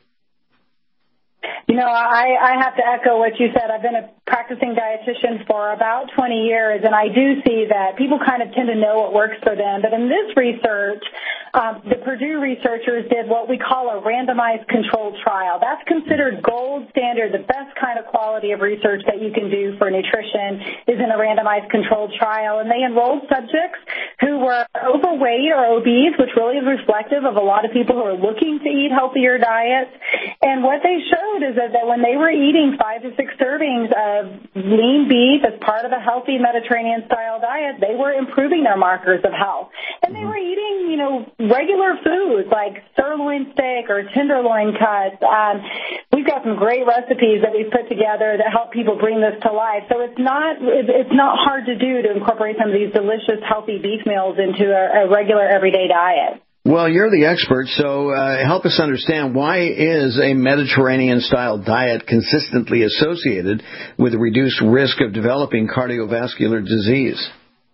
I have to echo what you said. I've been a practicing dietitian for about 20 years, and I do see that people kind of tend to know what works for them. But in this research, the Purdue researchers did what we call a randomized controlled trial. That's considered gold standard. The best kind of quality of research that you can do for nutrition is in a randomized controlled trial. And they enrolled subjects who were overweight or obese, which really is reflective of a lot of people who are looking to eat healthier diets. And what they showed is that when they were eating 5 to 6 servings of lean beef as part of a healthy Mediterranean-style diet, they were improving their markers of health. And they were eating, regular foods like sirloin steak or tenderloin cuts. We've got some great recipes that we've put together that help people bring this to life. So it's not hard to do to incorporate some of these delicious, healthy beef meals into a regular, everyday diet. Well, you're the expert, so help us understand, why is a Mediterranean-style diet consistently associated with a reduced risk of developing cardiovascular disease?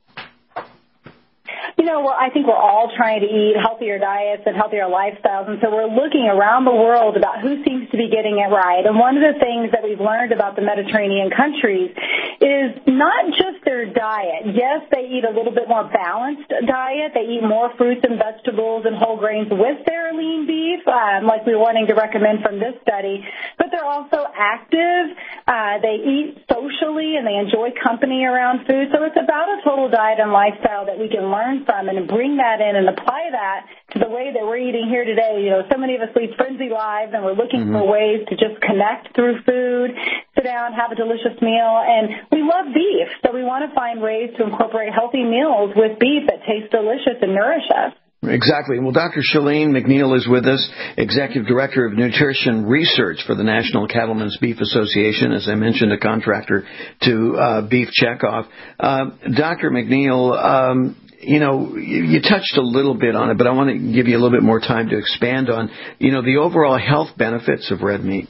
I think we're all trying to eat healthier diets and healthier lifestyles, and so we're looking around the world about who seems to be getting it right. And one of the things that we've learned about the Mediterranean countries is not just their diet. Yes, they eat a little bit more balanced diet. They eat more fruits and vegetables and whole grains with their lean beef, like we were wanting to recommend from this study. But they're also active. They eat socially, and they enjoy company around food. So it's about a total diet and lifestyle that we can learn from and bring that in and apply that to the way that we're eating here today. So many of us lead frenzy lives, and we're looking for ways to just connect through food, sit down, have a delicious meal, and we love beef, so we want to find ways to incorporate healthy meals with beef that taste delicious and nourish us. Exactly. Well, Dr. Chalene McNeil is with us, Executive Director of Nutrition Research for the National Cattlemen's Beef Association, as I mentioned, a contractor to Beef Checkoff. Dr. McNeil, you touched a little bit on it, but I want to give you a little bit more time to expand on, the overall health benefits of red meat.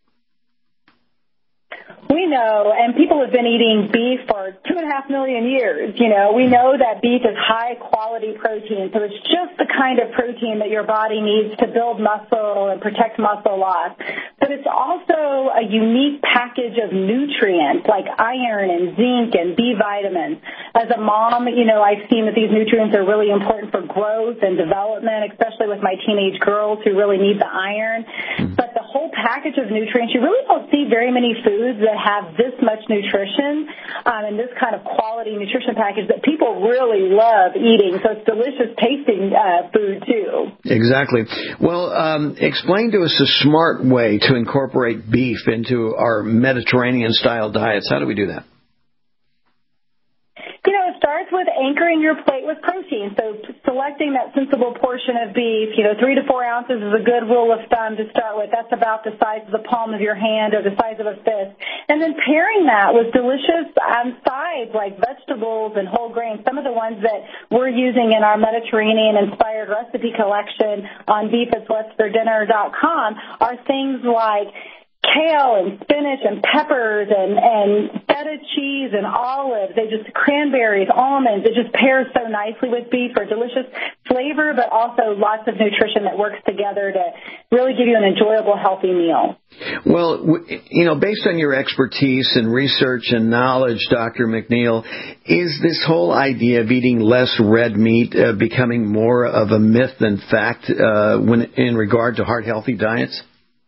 We know, and people have been eating beef for 2.5 million years. We know that beef is high-quality protein, so it's just the kind of protein that your body needs to build muscle and protect muscle loss. But it's also a unique package of nutrients like iron and zinc and B vitamins. As a mom, I've seen that these nutrients are really important for growth and development, especially with my teenage girls who really need the iron. But the whole package of nutrients, you really don't see very many foods that have this much nutrition and this kind of quality nutrition package that people really love eating. So it's delicious tasting food, too. Exactly. Well, explain to us a smart way to incorporate beef into our Mediterranean-style diets. How do we do that? It starts with anchoring your plate with protein. So selecting that sensible portion of beef, 3 to 4 ounces is a good rule of thumb to start with. That's about the size of the palm of your hand or the size of a fist. And then pairing that with delicious sides like vegetables and whole grains, some of the ones that we're using in our Mediterranean-inspired recipe collection on beefiswhatsfordinner.com are things like kale and spinach and peppers and feta cheese and olives. Cranberries, almonds. It just pairs so nicely with beef for delicious flavor, but also lots of nutrition that works together to really give you an enjoyable, healthy meal. Well, based on your expertise and research and knowledge, Dr. McNeil, is this whole idea of eating less red meat becoming more of a myth than fact when in regard to heart-healthy diets?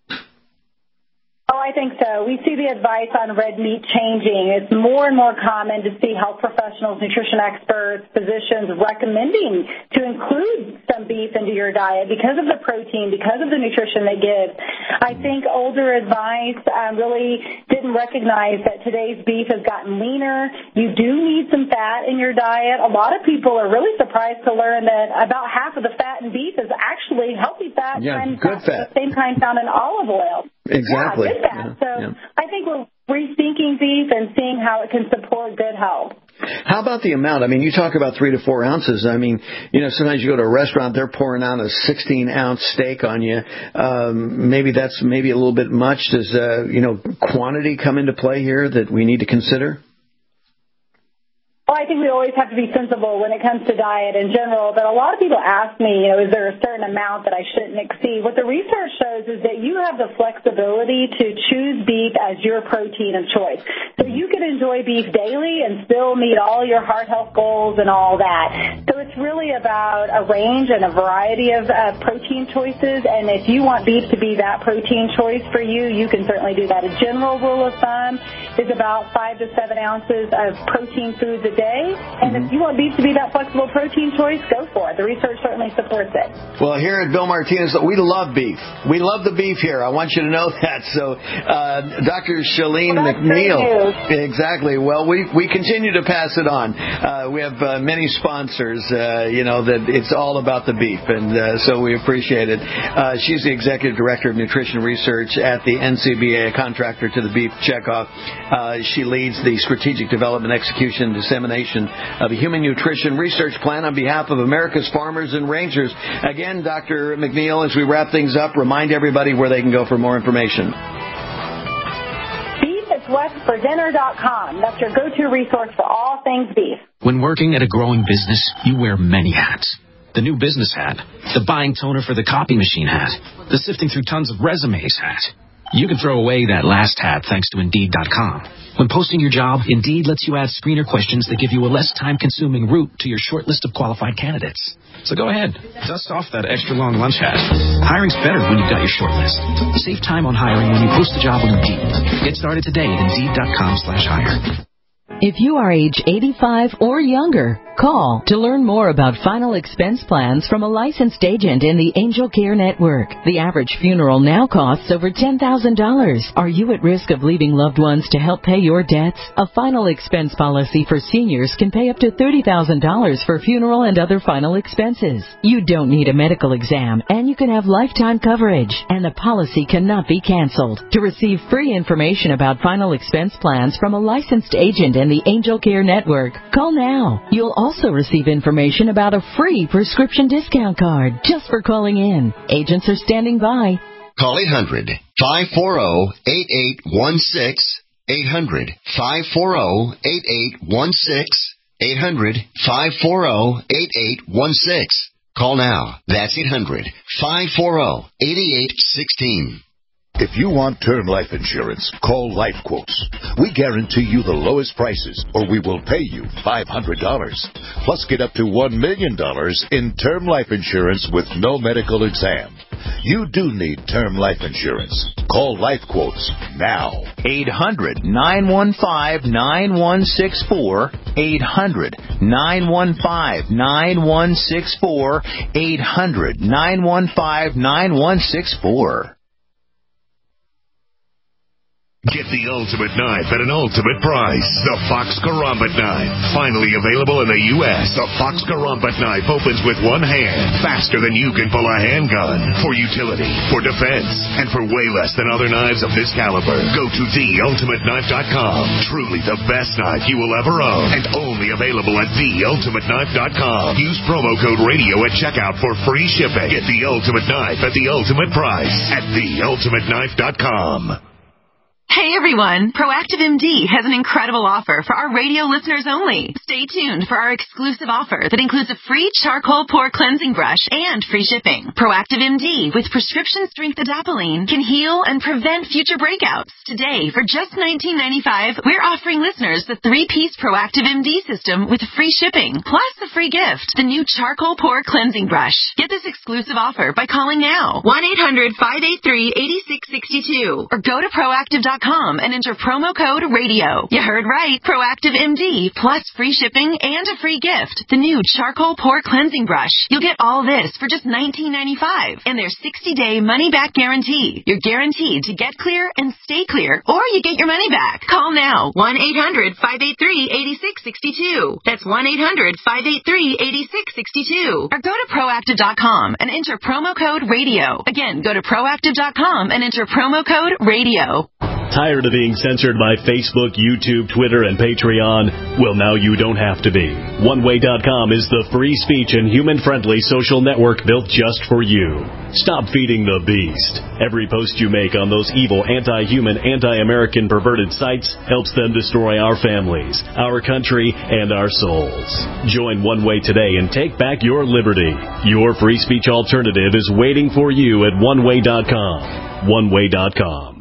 Oh, I think so. We see the advice on red meat changing. It's more and more common to see health professionals, nutrition experts, physicians recommending to include some beef into your diet because of the protein, because of the nutrition they give. I think older advice really didn't recognize that today's beef has gotten leaner. You do need some fat in your diet. A lot of people are really surprised to learn that about half of the fat in beef is actually healthy fat, good fat. the same kind found in olive oil. Exactly. Yeah, good fat. So I think we're rethinking beef and seeing how it can support good health. How about the amount? I mean, you talk about 3 to 4 ounces. I mean, sometimes you go to a restaurant, they're pouring out a 16-ounce steak on you. Maybe that's a little bit much. Does, quantity come into play here that we need to consider? Well, I think we always have to be sensible when it comes to diet in general, but a lot of people ask me, is there a certain amount that I shouldn't exceed? What the research shows is that you have the flexibility to choose beef as your protein of choice. So you can enjoy beef daily and still meet all your heart health goals and all that. So it's really about a range and a variety of protein choices, and if you want beef to be that protein choice for you, you can certainly do that. A general rule of thumb is about 5 to 7 ounces of protein foods a day. And if you want beef to be that flexible protein choice, go for it. The research certainly supports it. Well, here at Bill Martinez, we love beef. We love the beef here. I want you to know that. So, Dr. Shalene McNeil. Exactly. Well, we continue to pass it on. We have many sponsors, that it's all about the beef, and so we appreciate it. She's the Executive Director of Nutrition Research at the NCBA, a contractor to the Beef Checkoff. She leads the Strategic Development, Execution, and Dissemination of a Human Nutrition Research Plan on behalf of America's farmers and ranchers. Again, Dr. McNeil, as we wrap things up, remind everybody where they can go for more information. BeefIsWhatForDinner.com. That's your go-to resource for all things beef. When working at a growing business, you wear many hats. The new business hat, the buying toner for the copy machine hat, the sifting through tons of resumes hat. You can throw away that last hat thanks to Indeed.com. When posting your job, Indeed lets you add screener questions that give you a less time-consuming route to your short list of qualified candidates. So go ahead, dust off that extra long lunch hat. Hiring's better when you've got your short list. Save time on hiring when you post a job on Indeed. Get started today at Indeed.com/hire. If you are age 85 or younger, call to learn more about final expense plans from a licensed agent in the Angel Care Network. The average funeral now costs over $10,000. Are you at risk of leaving loved ones to help pay your debts? A final expense policy for seniors can pay up to $30,000 for funeral and other final expenses. You don't need a medical exam, and you can have lifetime coverage, and the policy cannot be canceled. To receive free information about final expense plans from a licensed agent in the Angel Care Network, call now. You'll also receive information about a free prescription discount card just for calling in. Agents are standing by. Call 800-540-8816. 800-540-8816. 800-540-8816. Call now. That's 800-540-8816. If you want term life insurance, call Life Quotes. We guarantee you the lowest prices, or we will pay you $500. Plus, get up to $1 million in term life insurance with no medical exam. You do need term life insurance. Call Life Quotes now. 800-915-9164. 800-915-9164. 800-915-9164. Get the ultimate knife at an ultimate price. The Fox Karambit knife. Finally available in the U.S. The Fox Karambit knife opens with one hand, faster than you can pull a handgun. For utility, for defense, and for way less than other knives of this caliber. Go to theultimateknife.com. Truly the best knife you will ever own. And only available at theultimateknife.com. Use promo code radio at checkout for free shipping. Get the ultimate knife at the ultimate price at theultimateknife.com. Hey everyone, Proactive MD has an incredible offer for our radio listeners only. Stay tuned for our exclusive offer that includes a free charcoal pore cleansing brush and free shipping. Proactive MD with prescription strength adapalene can heal and prevent future breakouts. Today, for just $19.95, we're offering listeners the 3-piece Proactive MD system with free shipping, plus a free gift, the new charcoal pore cleansing brush. Get this exclusive offer by calling now, 1-800-583-8662, or go to proactive.com and enter promo code radio. You heard right. Proactive MD plus free shipping and a free gift. The new charcoal pore cleansing brush. You'll get all this for just $19.95 and their 60-day money-back guarantee. You're guaranteed to get clear and stay clear, or you get your money back. Call now. 1-800-583-8662. That's 1-800-583-8662. Or go to proactive.com and enter promo code radio. Again, go to proactive.com and enter promo code radio. Tired of being censored by Facebook, YouTube, Twitter, and Patreon? Well, now you don't have to be. OneWay.com is the free speech and human-friendly social network built just for you. Stop feeding the beast. Every post you make on those evil, anti-human, anti-American perverted sites helps them destroy our families, our country, and our souls. Join One Way today and take back your liberty. Your free speech alternative is waiting for you at OneWay.com. OneWay.com.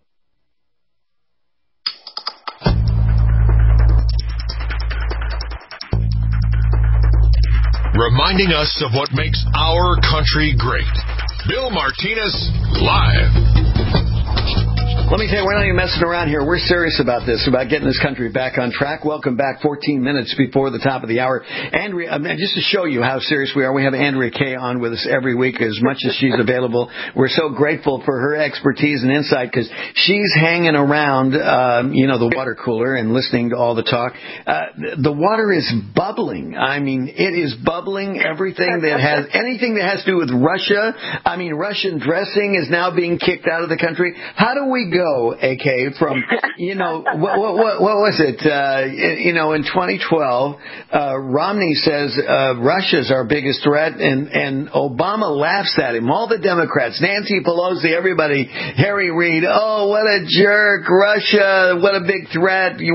Reminding us of what makes our country great. Bill Martinez, live. Let me tell you, we're not even messing around here. We're serious about this, about getting this country back on track. Welcome back 14 minutes before the top of the hour. Andrea, just to show you how serious we are, we have Andrea Kaye on with us every week as much as she's available. We're so grateful for her expertise and insight because she's hanging around, the water cooler and listening to all the talk. The water is bubbling. I mean, it is bubbling. Anything that has to do with Russia. I mean, Russian dressing is now being kicked out of the country. How do we go, AK, from, what was it? In 2012, Romney says Russia's our biggest threat, and Obama laughs at him. All the Democrats, Nancy Pelosi, everybody, Harry Reid, oh, what a jerk, Russia, what a big threat. The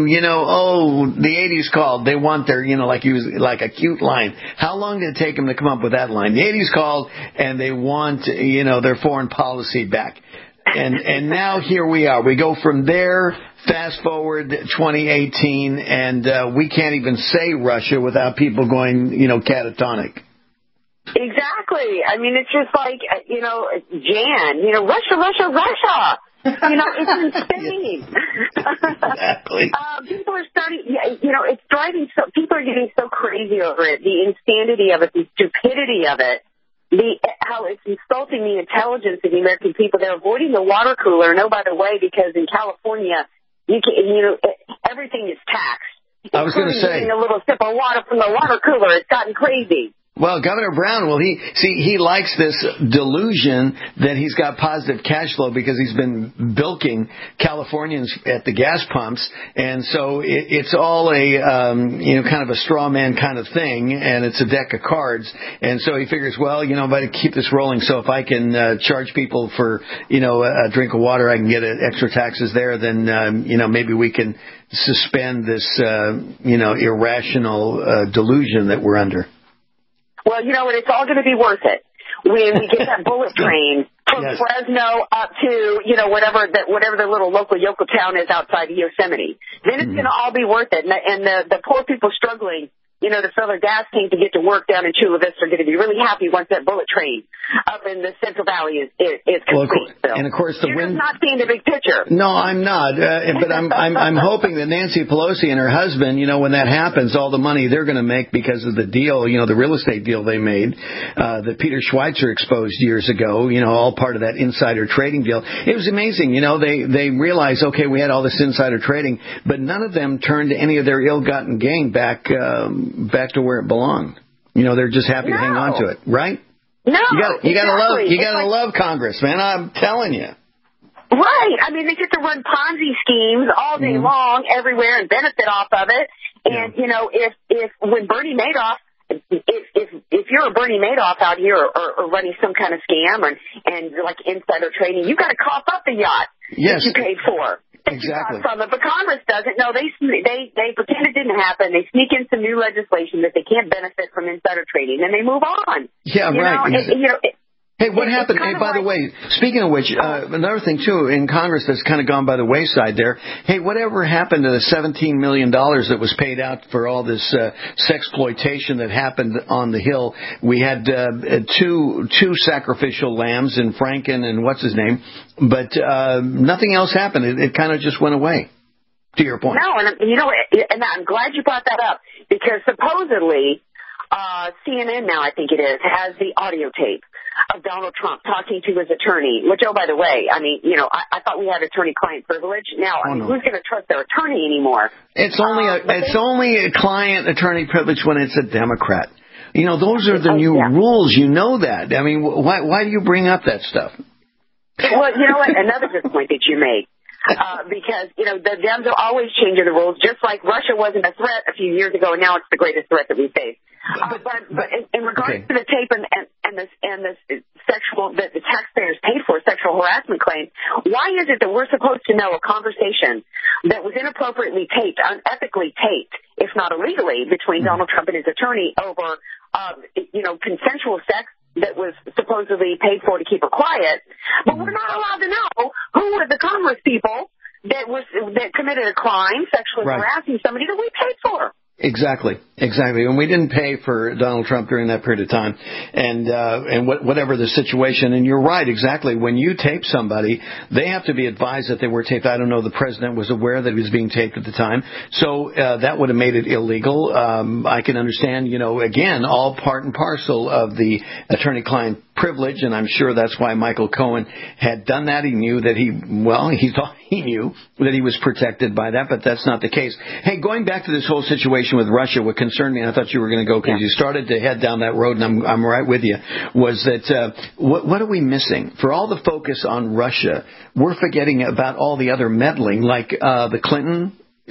80s called. They want their, like a cute line. How long did it take them to come up with that line? The 80s called, and they want, their foreign policy back. And now here we are. We go from there, fast forward 2018, and we can't even say Russia without people going, catatonic. Exactly. I mean, it's just like, Jan, Russia. It's insane. Exactly. People are starting, it's driving people are getting so crazy over it, the insanity of it, the stupidity of it. How it's insulting the intelligence of the American people. They're avoiding the water cooler. And, oh, by the way, because in California, everything is taxed. I was going to say, getting a little sip of water from the water cooler. It's gotten crazy. Well, Governor Brown, he likes this delusion that he's got positive cash flow because he's been bilking Californians at the gas pumps. And so it's all a, kind of a straw man kind of thing. And it's a deck of cards. And so he figures, well, but to keep this rolling. So if I can charge people for, a drink of water, I can get extra taxes there. Then, maybe we can suspend this, irrational delusion that we're under. Well, it's all going to be worth it when we get that bullet train from Fresno up to, whatever the little local town is outside of Yosemite. Then it's going to all be worth it. And the poor people struggling, to fill their gas tank to get to work down in Chula Vista are going to be really happy once that bullet train up in the Central Valley is complete. And of course, You're just not seeing the big picture. No, I'm not. But I'm hoping that Nancy Pelosi and her husband, when that happens, all the money they're going to make because of the deal, the real estate deal they made, that Peter Schweitzer exposed years ago, all part of that insider trading deal. It was amazing. They realized, okay, we had all this insider trading, but none of them turned any of their ill-gotten gain back to where it belonged. They're just happy to hang on to it, right? No, you gotta love Congress, man. I'm telling you. Right. I mean, they get to run Ponzi schemes all day long, everywhere, and benefit off of it. And if when Bernie Madoff, if you're a Bernie Madoff out here or running some kind of scam and like insider trading, you got to cough up the yacht that you paid for. Exactly. From it, but Congress doesn't. No, they pretend it didn't happen. They sneak in some new legislation that they can't benefit from insider trading, and they move on. Yeah, right. Hey, what happened? Hey, by the way, speaking of which, another thing, too, in Congress that's kind of gone by the wayside there. Hey, whatever happened to the $17 million that was paid out for all this sexploitation that happened on the Hill? We had two sacrificial lambs in Franken and what's his name, but nothing else happened. It kind of just went away, to your point. No, and I'm glad you brought that up, because supposedly CNN now, I think it is, has the audio tape of Donald Trump talking to his attorney, which, oh, by the way, I mean, I thought we had attorney-client privilege. Now, who's going to trust their attorney anymore? It's only a client-attorney privilege when it's a Democrat. Those are the new rules. You know that. I mean, why do you bring up that stuff? Well, you know what? Another good point that you made. Because, the Dems are always changing the rules, just like Russia wasn't a threat a few years ago, and now it's the greatest threat that we face. But in regards to the tape and the sexual, that the taxpayers paid for sexual harassment claims, why is it that we're supposed to know a conversation that was inappropriately taped, unethically taped, if not illegally, between Donald Trump and his attorney over, consensual sex that was supposedly paid for to keep her quiet, but we're not allowed to know who were the Congress people that committed a crime, sexually harassing somebody that we paid for. Exactly. And we didn't pay for Donald Trump during that period of time, and whatever the situation. And you're right, exactly. When you tape somebody, they have to be advised that they were taped. I don't know. The president was aware that he was being taped at the time, so that would have made it illegal. I can understand. Again, all part and parcel of the attorney-client privilege, and I'm sure that's why Michael Cohen had done that. He knew that he thought he knew that he was protected by that, but that's not the case. Hey, going back to this whole situation with Russia, what concerned me, and I thought you were going to go because you started to head down that road, and I'm right with you, was that what are we missing? For all the focus on Russia, we're forgetting about all the other meddling, like the Clinton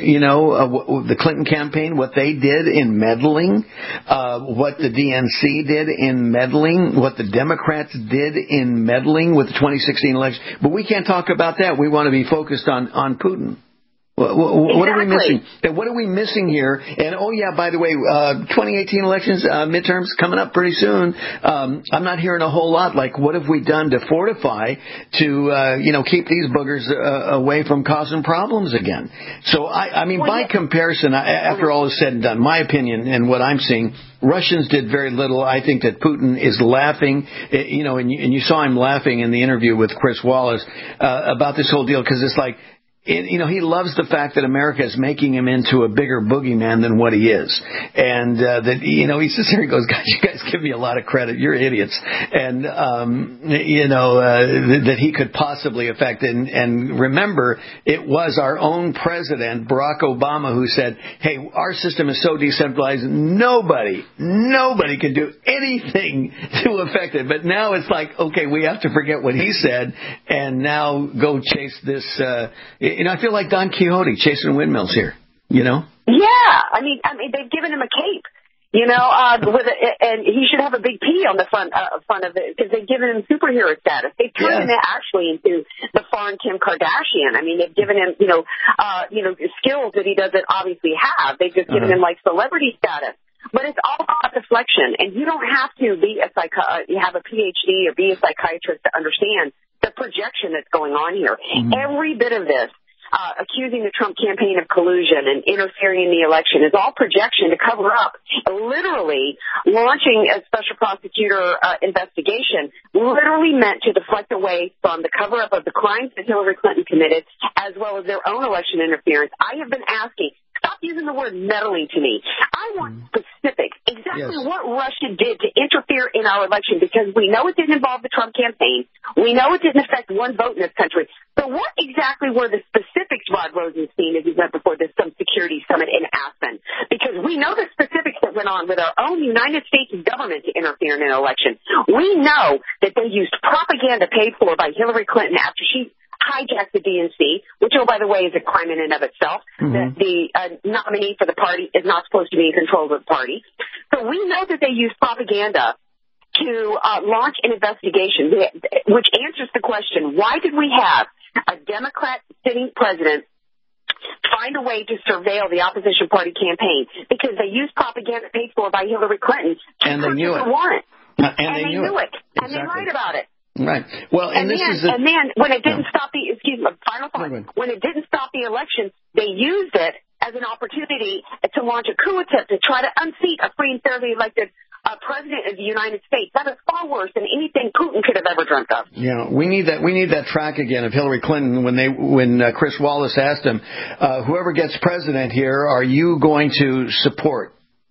the Clinton campaign, what they did in meddling, what the DNC did in meddling, what the Democrats did in meddling with the 2016 election. But we can't talk about that. We want to be focused on Putin. What are we missing? What are we missing here? And, by the way, 2018 elections, midterms coming up pretty soon. I'm not hearing a whole lot like what have we done to fortify to, keep these boogers away from causing problems again. So, by comparison, after all is said and done, my opinion and what I'm seeing, Russians did very little. I think that Putin is laughing, and you saw him laughing in the interview with Chris Wallace about this whole deal, because it's like, he loves the fact that America is making him into a bigger boogeyman than what he is. And, he sits there and goes, God, you guys give me a lot of credit. You're idiots. And, that he could possibly affect. And remember, it was our own president, Barack Obama, who said, hey, our system is so decentralized, nobody can do anything to affect it. But now it's like, okay, we have to forget what he said and now go chase this, I feel like Don Quixote chasing windmills here, Yeah, I mean, they've given him a cape, and he should have a big P on the front of it, because they've given him superhero status. They've turned him actually into the foreign Kim Kardashian. I mean, they've given him, skills that he doesn't obviously have. They've just given him like celebrity status. But it's all about deflection, and you don't have to be you have a PhD or be a psychiatrist to understand the projection that's going on here. Every bit of this accusing the Trump campaign of collusion and interfering in the election is all projection to cover up. Literally launching a special prosecutor investigation literally meant to deflect away from the cover-up of the crimes that Hillary Clinton committed, as well as their own election interference. I have been asking, stop using the word meddling to me. I want specific, exactly what Russia did to interfere in our election, because we know it didn't involve the Trump campaign. We know it didn't affect one vote in this country. So what exactly were the specifics, Rod Rosenstein, as he went before this some security summit in Aspen? Because we know the specifics that went on with our own United States government to interfere in an election. We know that they used propaganda paid for by Hillary Clinton after she hijacked the DNC, which, oh, by the way, is a crime in and of itself. The nominee for the party is not supposed to be in control of the party. So we know that they used propaganda to launch an investigation, which answers the question, why did we have a Democrat sitting president find a way to surveil the opposition party campaign? Because they used propaganda paid for by Hillary Clinton to purchase a warrant. And they knew it. And they lied about it. Right. Well, and then when it didn't stop the final thought, when it didn't stop the election, they used it as an opportunity to launch a coup attempt to try to unseat a free and fairly elected president of the United States. That is far worse than anything Putin could have ever dreamt of. Yeah, we need that track again of Hillary Clinton when Chris Wallace asked him, whoever gets president here, are you going to support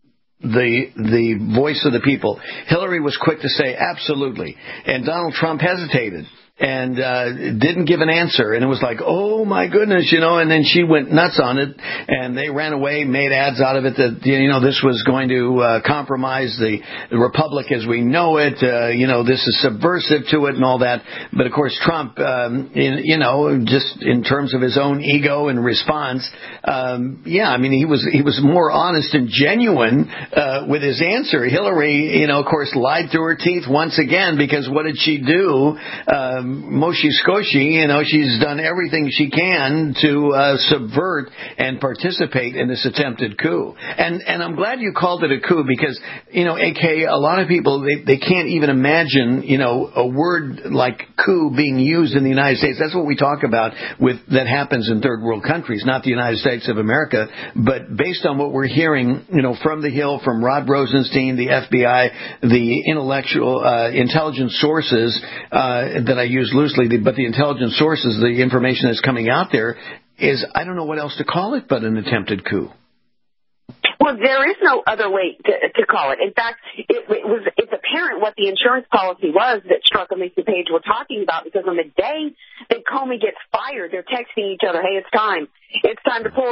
the voice of the people? Hillary was quick to say absolutely, and Donald Trump hesitated and didn't give an answer, and it was like, oh my goodness, and then she went nuts on it, and they ran away, made ads out of it that this was going to compromise the republic as we know it, this is subversive to it and all that. But of course Trump, just in terms of his own ego and response, he was more honest and genuine with his answer. Hillary, of course, lied through her teeth once again, because what did she do? Moshi Skoshi, she's done everything she can to subvert and participate in this attempted coup. And I'm glad you called it a coup, because, AK, a lot of people, they can't even imagine, a word like coup being used in the United States. That's what we talk about that happens in third world countries, not the United States of America. But based on what we're hearing, from the Hill, from Rod Rosenstein, the FBI, the intelligence sources that I use loosely, but the intelligence sources, the information that's coming out there is, I don't know what else to call it but an attempted coup. Well, there is no other way to call it. In fact, it's apparent what the insurance policy was that Strzok and Lisa Page were talking about, because on the day that Comey gets fired, they're texting each other, hey, it's time to pull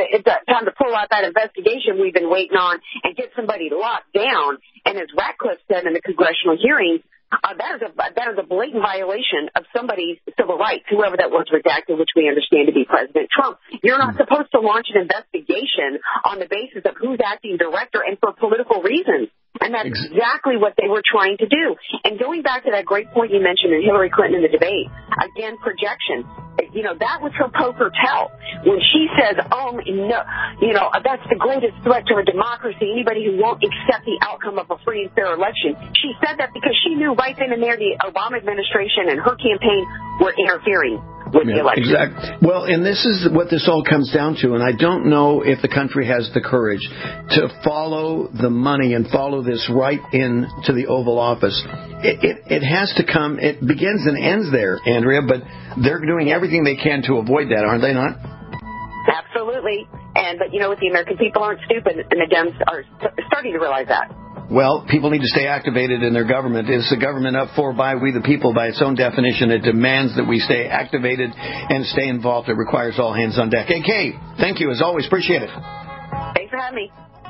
out that investigation we've been waiting on and get somebody locked down. And as Ratcliffe said in the congressional hearings, that is a blatant violation of somebody's civil rights, whoever that was redacted, which we understand to be President Trump. You're not supposed to launch an investigation on the basis of who's acting director and for political reasons. And that's exactly what they were trying to do. And going back to that great point you mentioned in Hillary Clinton in the debate, again, projection. That was her poker tell. When she says, oh, no, that's the greatest threat to our democracy, anybody who won't accept the outcome of a free and fair election. She said that because she knew right then and there the Obama administration and her campaign were interfering with the election. Exactly. Well, and this is what this all comes down to, and I don't know if the country has the courage to follow the money and follow this right into the Oval Office. It has to come. It begins and ends there, Andrea, but they're doing everything they can to avoid that, aren't they not? Absolutely. But the American people aren't stupid, and the Dems are starting to realize that. Well, people need to stay activated in their government. Is the government up for by we the people? By its own definition, it demands that we stay activated and stay involved. It requires all hands on deck. AK, thank you as always. Appreciate it. Thanks for having me.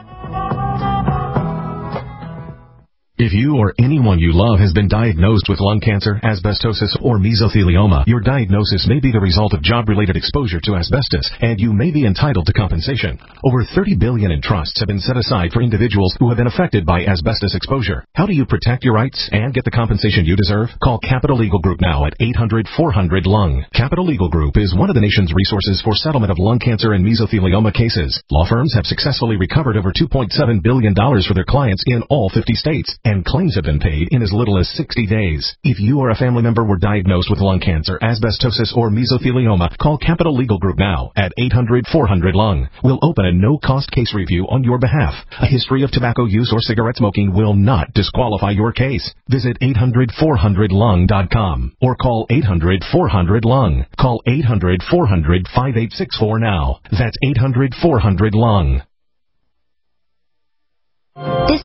If you or anyone you love has been diagnosed with lung cancer, asbestosis, or mesothelioma, your diagnosis may be the result of job-related exposure to asbestos, and you may be entitled to compensation. Over $30 billion in trusts have been set aside for individuals who have been affected by asbestos exposure. How do you protect your rights and get the compensation you deserve? Call Capital Legal Group now at 800-400-LUNG. Capital Legal Group is one of the nation's resources for settlement of lung cancer and mesothelioma cases. Law firms have successfully recovered over $2.7 billion for their clients in all 50 states. and claims have been paid in as little as 60 days. If you or a family member were diagnosed with lung cancer, asbestosis, or mesothelioma, call Capital Legal Group now at 800-400-LUNG. We'll open a no-cost case review on your behalf. A history of tobacco use or cigarette smoking will not disqualify your case. Visit 800-400-LUNG.com or call 800-400-LUNG. Call 800-400-5864 now. That's 800-400-LUNG.